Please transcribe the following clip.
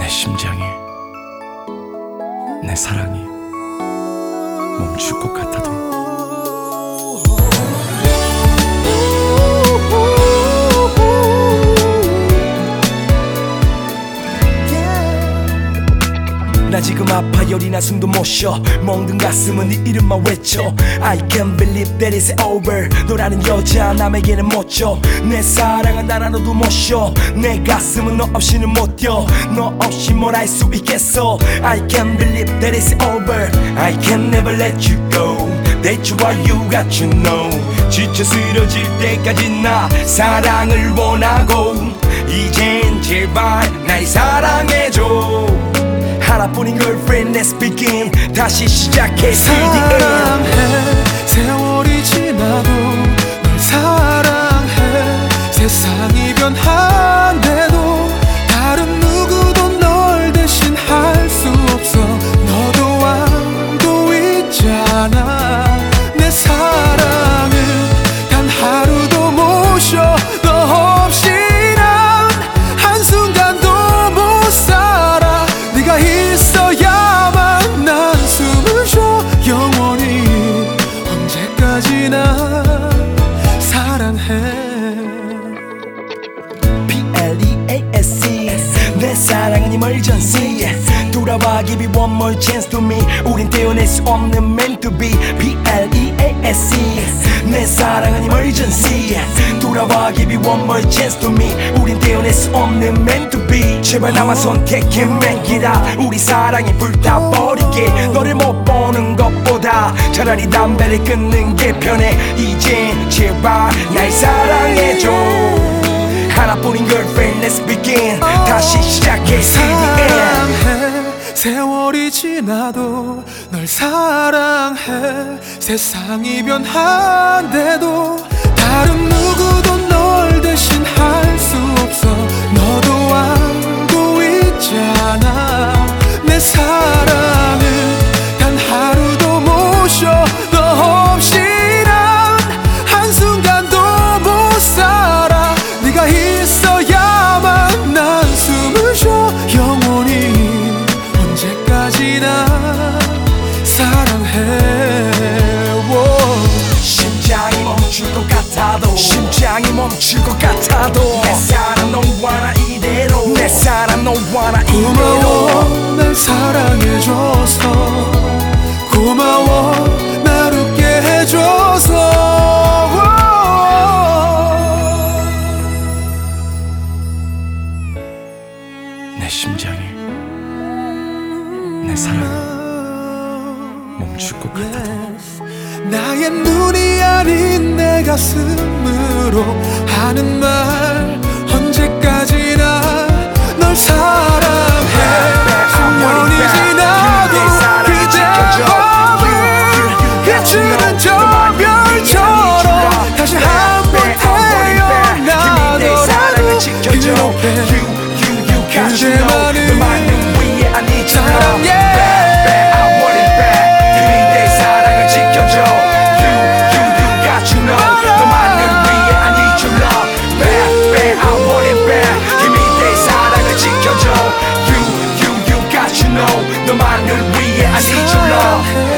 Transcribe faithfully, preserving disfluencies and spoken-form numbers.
내 심장이, 내 사랑이 멈출 것 같아도 나 지금 아파 열이나 숨도 못 쉬어 멍든 가슴은 네 이름만 외쳐 I can't believe that it's over 너라는 여자 남에게는 못 줘 내 사랑은 날 하나도 못 쉬어 내 가슴은 너 없이는 못 뛰어 너 없이 뭘 할 수 있겠어 I can't believe that it's over I can never let you go That's why you got to know 지쳐 쓰러질 때까지 나 사랑을 원하고 이젠 제발 날 사랑해줘 하나뿐인 girlfriend let's begin 다시 시작해 사랑해 세월이 지나도 널 사랑해 세상이 변한데도 다른 누구도 널 대신할 수 없어 너도 알고 있잖아 내 사랑을 단 하루도 못 쉬어 너 없이 난 한순간도 못 살아 네가 있어야만 난 숨을 쉬어 영원히 언제까지나 사랑해 P L E A S E 내 사랑은 emergency 돌아와 give me one more chance to me 우린 떼어낼 수 없는 meant to be P L E A S E 내 사랑은 emergency 돌아와 give me one more chance to me 우린 떼어낼 수 없는 meant to be 제발 나만 선택해 맨기라 우리 사랑이 불타버리게 너를 못 보는 것보다 차라리 담배를 끊는 게 편해 이젠 제발 날 사랑해줘 하나뿐인 girlfriend let's begin 다시 시작해 사랑해 세월이 지나도 널 사랑해 세상이 변한데도 다른 누구도 널 대신할 수 없어 너도 알고 있잖아 내 사랑을 단 하루도 못 쉬어 너 없이 난 한순간도 못 살아 네가 있어야만 난 숨을 쉬어 영원히 언제까지나 사랑해 심장이 멈출 것 같아도 심장이 멈출 것 같아도 내 사랑 너와 나 이대로 내 사랑 너와 나 이대로 고마워 날 사랑해줘서 고마워 날 웃게 해줘서 내 심장이 내 사랑이 멈출 것 같아도 나의 눈이 아닌 내 가슴으로 하는 말 언제까지나 널 사랑해 십년이 지나도 그대 밤을 비추는 저 별처럼 다시 한번 태어나더라도 그대만을 사랑해 너만을 위해 I need your love